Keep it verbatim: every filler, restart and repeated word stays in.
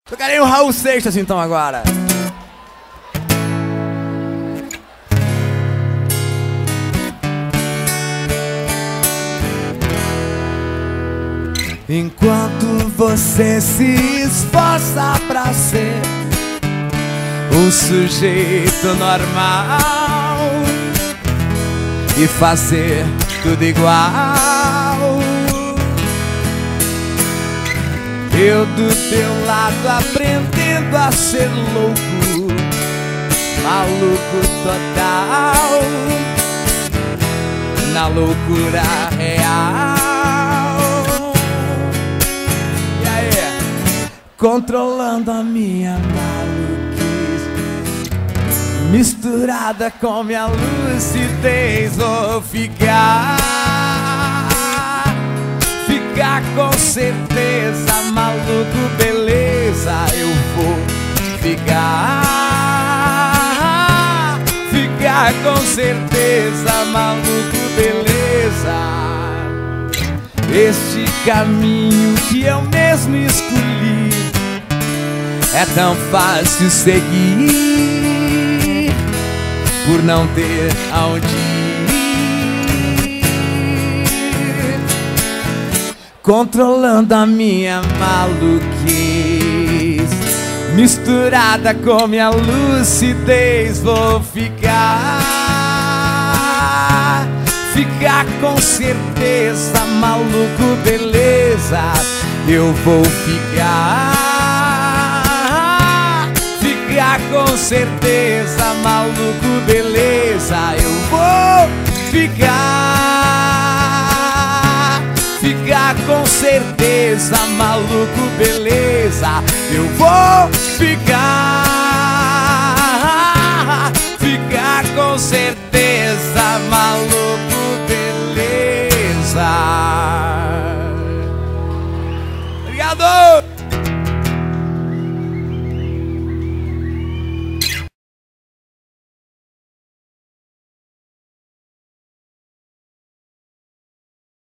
Tocarei o Raul Seixas então agora. Enquanto você se esforça pra ser um sujeito normal e fazer tudo igual, eu do teu lado aprendendo a ser louco, maluco total, na loucura real. E aí? Controlando a minha maluquice, misturada com minha lucidez, vou ficar, ficar com certeza, maluco, beleza, eu vou ficar, ficar com certeza, maluco, beleza. Este caminho que eu mesmo escolhi é tão fácil seguir, por não ter aonde ir, controlando a minha maluquice, misturada com minha lucidez, vou ficar, ficar com certeza, maluco, beleza, eu vou ficar, ficar com certeza, maluco, beleza, eu vou ficar, ficar com certeza, maluco, beleza, eu vou ficar, ficar com certeza, maluco, beleza. Obrigado!